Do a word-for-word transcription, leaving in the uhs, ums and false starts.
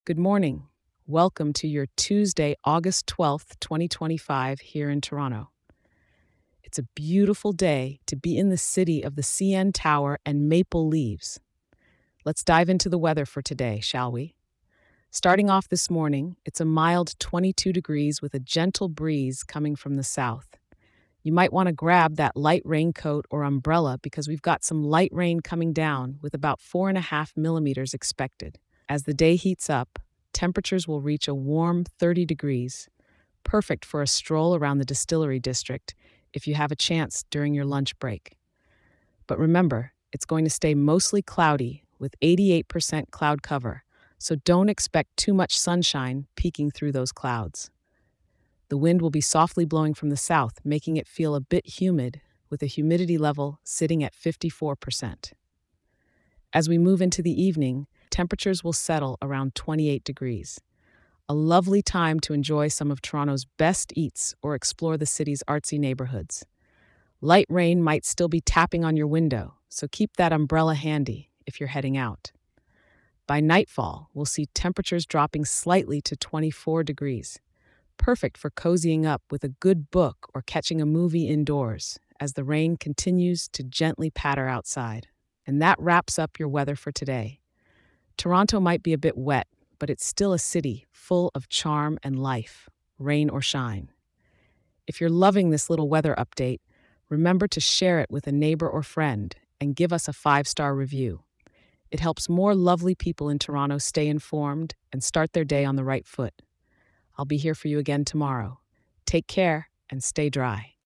Good morning. Welcome to your Tuesday, August twelfth, twenty twenty-five, here in Toronto. It's a beautiful day to be in the city of the C N Tower and maple leaves. Let's dive into the weather for today, shall we? Starting off this morning, it's a mild twenty-two degrees with a gentle breeze coming from the south. You might want to grab that light raincoat or umbrella because we've got some light rain coming down with about four and a half millimeters expected. As the day heats up, temperatures will reach a warm thirty degrees, perfect for a stroll around the distillery district if you have a chance during your lunch break. But remember, it's going to stay mostly cloudy with eighty-eight percent cloud cover, so don't expect too much sunshine peeking through those clouds. The wind will be softly blowing from the south, making it feel a bit humid, with a humidity level sitting at fifty-four percent. As we move into the evening, temperatures will settle around twenty-eight degrees. A lovely time to enjoy some of Toronto's best eats or explore the city's artsy neighborhoods. Light rain might still be tapping on your window, so keep that umbrella handy if you're heading out. By nightfall, we'll see temperatures dropping slightly to twenty-four degrees. Perfect for cozying up with a good book or catching a movie indoors as the rain continues to gently patter outside. And that wraps up your weather for today. Toronto might be a bit wet, but it's still a city full of charm and life, rain or shine. If you're loving this little weather update, remember to share it with a neighbor or friend and give us a five-star review. It helps more lovely people in Toronto stay informed and start their day on the right foot. I'll be here for you again tomorrow. Take care and stay dry.